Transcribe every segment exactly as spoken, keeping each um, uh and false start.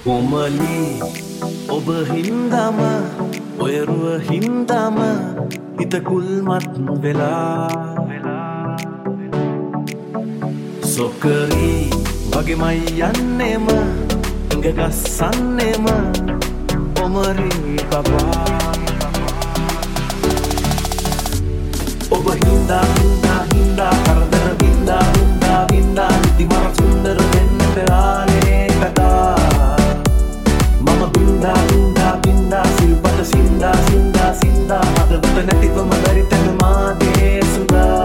කොමලි ඔබ හින්දාම ඔය රුව හින්දාම හිත කුල්මත් වෙලා සොකරි වගේමයි යන්නෙම ඉඟ ගස්සන්නෙම ඔමරි බබා ඔබ හින්දා හින්දා හින්දා කරදර වින්දා වින්දා වින්දා ඉති මර සුන්දර වෙන්නට ආලේ කතා මම බින්දා බින්දා බින්දා සිල්පත සින්දා සින්දා සින්දා හදවත නැතිවම දරිතන මාගේ සුදා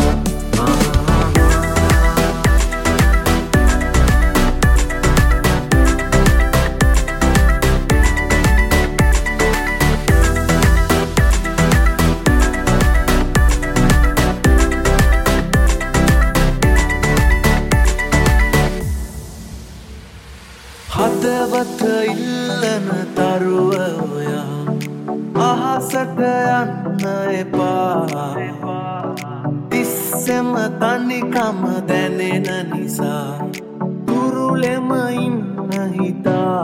හදවත ඉල්ලන තරුව ඔයා අහසට යන්න එපා තිස්සෙම තනිකම දැනෙන නිසා තුරුලෙම ඉන්න හිතා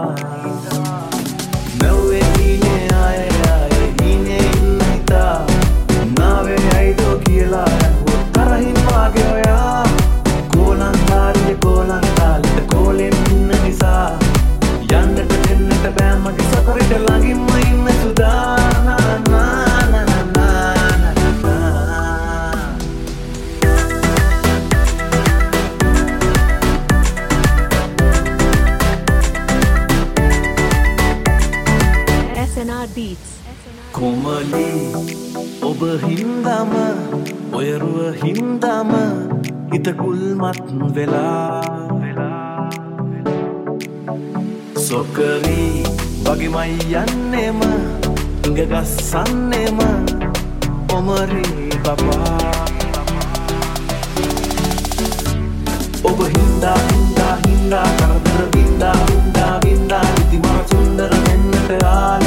මැව්වේ හීනේ ආය ආය හීනේ ඉන්න හිතා නාවේ ඇයිදෝ කියලා ඇහුවොත් තරහින් වාගේ ඔයා කෝලන් තාරිය කෝලන් තාලිට කෝලෙන් ඉන්න නිසා යන්නට දෙන්නට බෑ මගේ සතරට ළඟින්ම ඉන්න සුදා නා නා නා නා නා S N R Beats කොමලි ඔබ හින්දාම ඔය රුව හින්දාම හිත කුල්මත් වෙලා සොකරි වගේමයි යන්නෙම ඉඟ ගස්සන්නෙම ඔමරි බබා ඔබ හින්දා හින්දා හින්දා කරදර වින්දා වින්දා වින්දා ඉති මර සුන්දර වෙන්නට ආල